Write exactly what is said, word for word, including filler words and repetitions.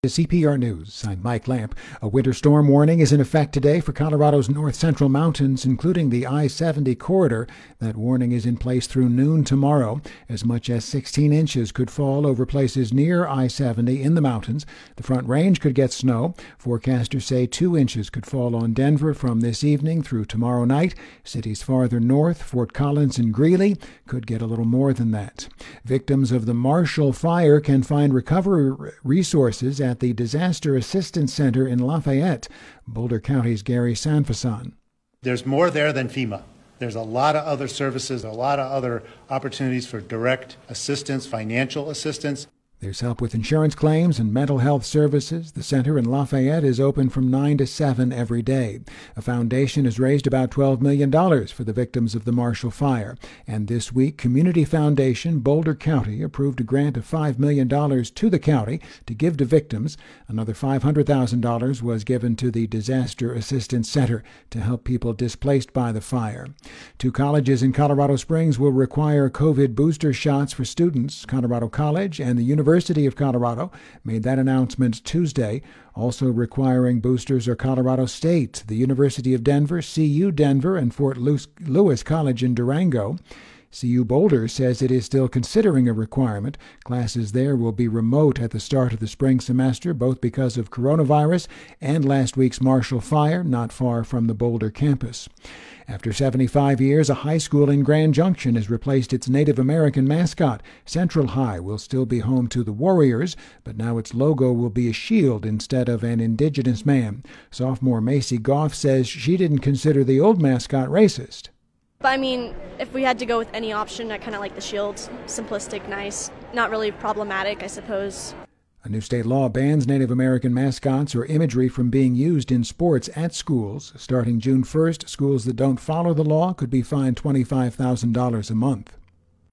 C P R News. I'm Mike Lamp. A winter storm warning is in effect today for Colorado's north-central mountains, including the I seventy corridor. That warning is in place through noon tomorrow. As much as sixteen inches could fall over places near I seventy in the mountains. The Front Range could get snow. Forecasters say two inches could fall on Denver from this evening through tomorrow night. Cities farther north, Fort Collins and Greeley, could get a little more than that. Victims of the Marshall Fire can find recovery resources at the Disaster Assistance Center in Lafayette. Boulder County's Gary Sanfasan. There's more there than FEMA. There's a lot of other services, a lot of other opportunities for direct assistance, financial assistance. There's help with insurance claims and mental health services. The center in Lafayette is open from nine to seven every day. A foundation has raised about twelve million dollars for the victims of the Marshall Fire. And this week, Community Foundation Boulder County approved a grant of five million dollars to the county to give to victims. Another five hundred thousand dollars was given to the Disaster Assistance Center to help people displaced by the fire. Two colleges in Colorado Springs will require COVID booster shots for students. Colorado College and the University University of Colorado made that announcement Tuesday. Also requiring boosters are Colorado State, the University of Denver, C U Denver, and Fort Lewis College in Durango. C U Boulder says it is still considering a requirement. Classes there will be remote at the start of the spring semester, both because of coronavirus and last week's Marshall Fire, not far from the Boulder campus. After seventy-five years, a high school in Grand Junction has replaced its Native American mascot. Central High will still be home to the Warriors, but now its logo will be a shield instead of an indigenous man. Sophomore Macy Goff says she didn't consider the old mascot racist. But I mean, if we had to go with any option, I kind of like the shield. Simplistic, nice, not really problematic, I suppose. A new state law bans Native American mascots or imagery from being used in sports at schools. Starting June first, schools that don't follow the law could be fined twenty-five thousand dollars a month.